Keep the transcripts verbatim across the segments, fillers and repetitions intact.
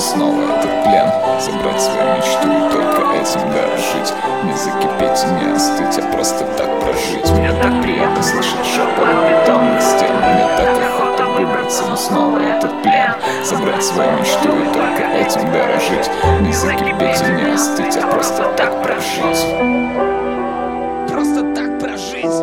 снова этот плен. Забрать свою мечту и только этим дорожить. Не закипеть и не остыть, а просто так прожить. Мне так приятно слышать шепот бетонных стен. Мне так охота выбраться, но снова этот плен. Забрать свою мечту и только этим дорожить. Не закипеть и не остыть, а просто так прожить. Просто так прожить.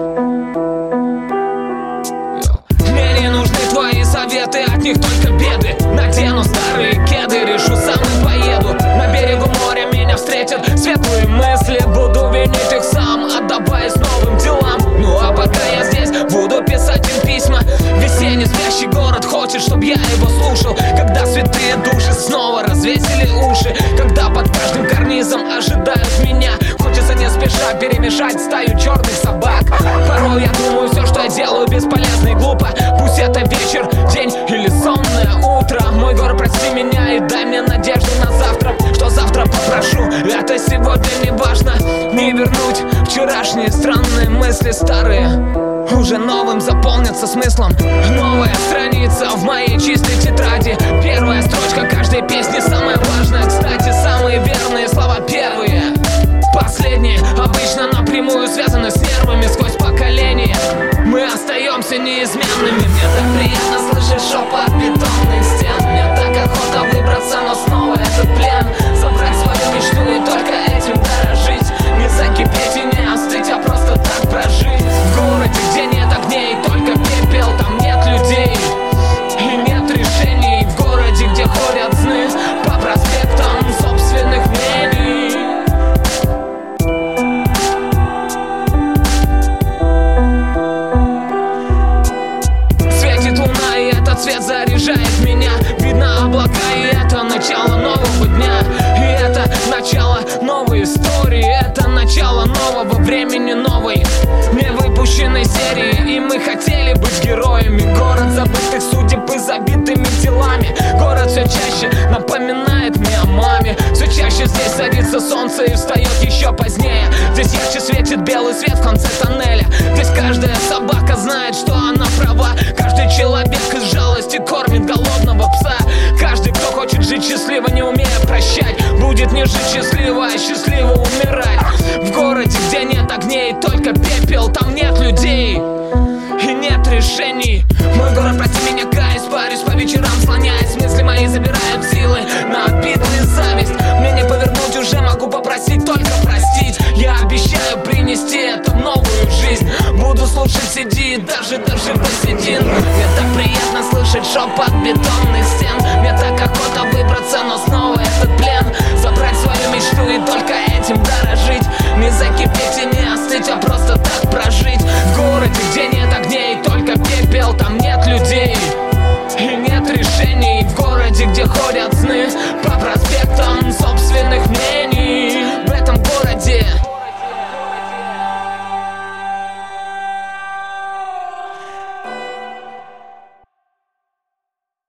Мне не нужны твои советы, от них только беды. Надену старые кеды, решу сам и поеду. На берегу моря меня встретят светлые мысли. Буду винить их сам, отдаваясь новым делам. Ну а пока я здесь, буду писать им письма. Весенний спящий город хочет, чтоб я его слушал. Когда святые души снова развесили уши. Когда под каждым карнизом ожидают меня. Хочется не спеша перемешать стаю черных собак. Порой я думаю, все, что я делаю, бесполезно и глупо. Пусть это вечер, день или сонное утро. Мой город, прости меня и дай мне надежду на завтра. Что завтра попрошу, это сегодня не важно. Не вернуть вчерашние странные мысли старые. Уже новым заполнится смыслом. Новая страница в моей чистой тетради. Первая строчка каждой песни самая важная. Кстати, самые верные слова первые. Последние обычно напрямую связаны с нервами сквозь поколения. Мы остаемся неизменными. Мне так приятно слышать шепот бетонных стен. Мне так охота выбраться, но снова этот плен. Забрать свою мечту и только этим дорожить. Не закипеть и не остыть, а просто так прожить. В городе, где нет огней, только пепел, там нет людей и нет решений. В городе, где ходят сны по проспектам собственных мнений. Светит луна, и этот свет заряжает меня. Видно облака, и это начало нового дня. И это начало новой истории. Это начало нового времени, новой невыпущенной серии. И мы хотели быть героями. Город забытых судеб и забитыми телами. Город все чаще напоминает мне о маме. Все чаще здесь садится солнце и встает еще позднее. Здесь ярче светит белый свет в конце тоннеля. Здесь каждая собака знает, что она права. Каждый человек из жалости кормит голодного пса. Каждый, кто хочет жить счастливо, не умея прощать, будет не жить счастливо, а счастливо умирать. В городе, где нет огней, только пепел, там нет людей и нет решений. Мой город, прости меня, каюсь, парюсь по вечерам, слоняюсь. Мысли мои забирают силы на обиду и зависть. Мне не повернуть, уже могу попросить только простить. Я обещаю принести это в новую жизнь. Буду слушать, сиди, даже, даже посидин. Мне так приятно слышать шепот бетонных стен. Мне так охота выбраться, но снова этот плен. Забрать свою мечту и только этим дорожить. Не закипеть и не остыть, а просто так прожить. В городе, где нет огней, только пепел, там нет людей и нет решений. В городе, где ходят